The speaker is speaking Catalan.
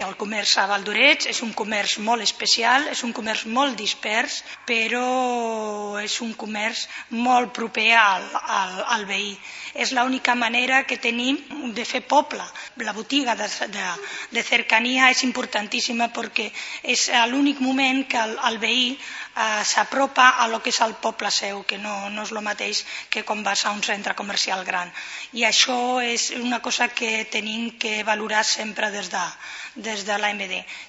El comerç a Valldoreix és un comerç molt especial, és un comerç molt dispers, però és un comerç molt proper al veí. És l'única manera que tenim de fer poble. La botiga de cercania és importantíssima perquè és l'únic moment que el veí s'apropa a lo que és el poble seu, que no és el mateix que quan vas a un centre comercial gran. I això és una cosa que tenim que valorar sempre des de l'AMD.